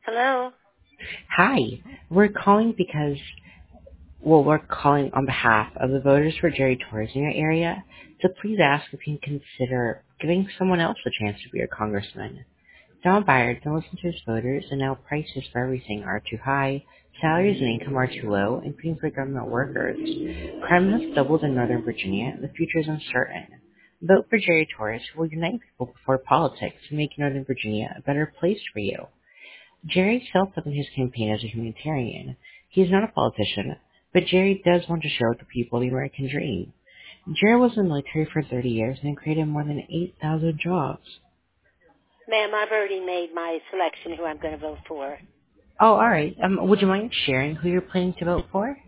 Hello? Hi, we're calling because, we're calling on behalf of the voters for Jerry Torres in your area. So please ask if you can consider giving someone else a chance to be your congressman. Don Byard don't listen to his voters, and now prices for everything are too high, salaries and income are too low, including for government workers. Crime has doubled in Northern Virginia, and the future is uncertain. Vote for Jerry Torres, who will unite people before politics and make Northern Virginia a better place for you. Jerry self-up in his campaign as a humanitarian. He is not a politician, but Jerry does want to share with the people the American dream. Jerry was in the military for 30 years and created more than 8,000 jobs. Ma'am, I've already made my selection who I'm going to vote for. Oh, all right. Would you mind sharing who you're planning to vote for?